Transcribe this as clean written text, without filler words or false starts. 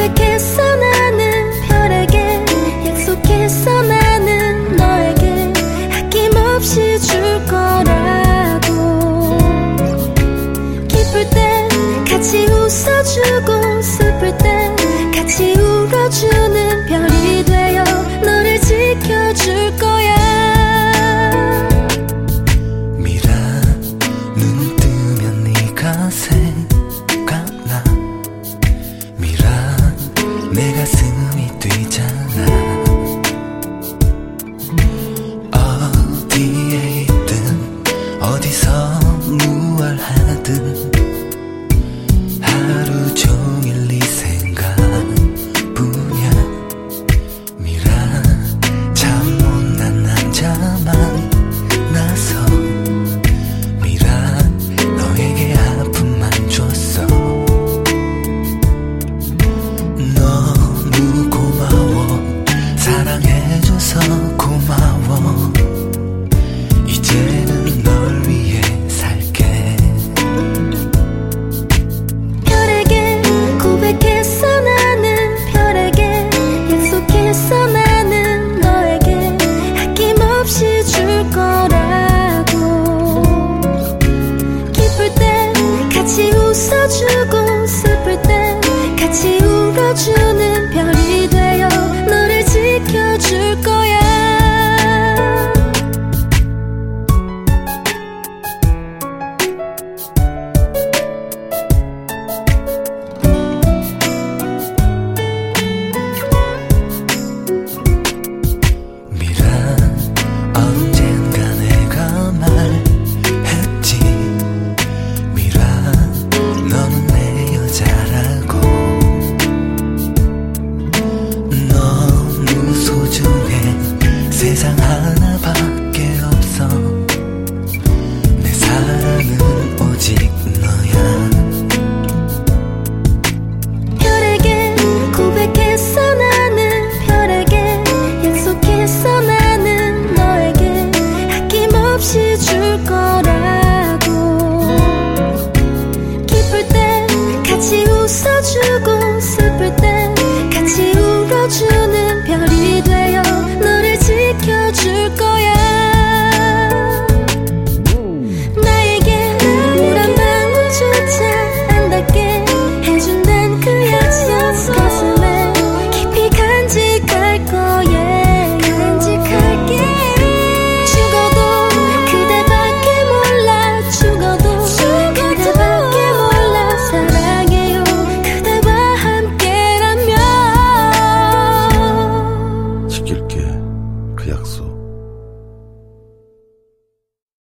고백했어 나는 별에게 약속했어 나는 너에게 아낌없이 줄 거라고 기쁠 땐 같이 웃어주고 슬플 땐 같이 울어주는 별이 되어 너를 지켜줄 거야 미라 눈 뜨면 네가 생각나 미라 내 가슴이 뛰잖아 어디에 있든 어디서 무얼 하든 하루 종일 네 생각뿐이야 미라 참 못난 남자 만나서 미라 너에게 아픔만 줬어 너무 고마워 사랑해줘서 고마워 이제는 널 위해 살게 별에게 고백했어 나는 별에게 약속했어 나는 너에게 아낌없이 줄 거라고 기쁠 땐 같이 웃어주고 슬플 땐 같이 울어주는 별이 되어 너를 지켜줄 거야 미라 언젠가 내가 말했지 미라 너는 내 여자라고 너무 소중해 세상 하나밖에 없어 내 사랑은 오직 너야 별에게 고백했어 나는 별에게 약속했어 나는 너에게 아낌없이 줄 거라고 기쁠 땐 같이 웃어주고